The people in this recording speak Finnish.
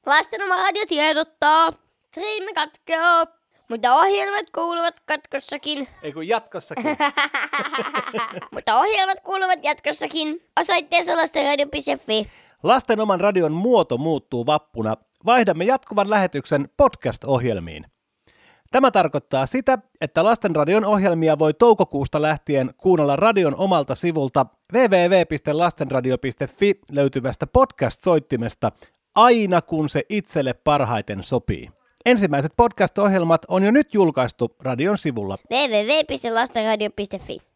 Lasten oma radio tiedottaa. Striimi katkeaa, mutta ohjelmat kuuluvat katkossakin. Ei kun jatkossakin. Mutta ohjelmat kuuluvat jatkossakin. Osoitteessa lastenradio.fi. Lasten oman radion muoto muuttuu vappuna. Vaihdamme jatkuvan lähetyksen podcast-ohjelmiin. Tämä tarkoittaa sitä, että Lastenradion ohjelmia voi toukokuusta lähtien kuunnella radion omalta sivulta www.lastenradio.fi löytyvästä podcast-soittimesta aina kun se itselle parhaiten sopii. Ensimmäiset podcast-ohjelmat on jo nyt julkaistu radion sivulla www.lastenradio.fi.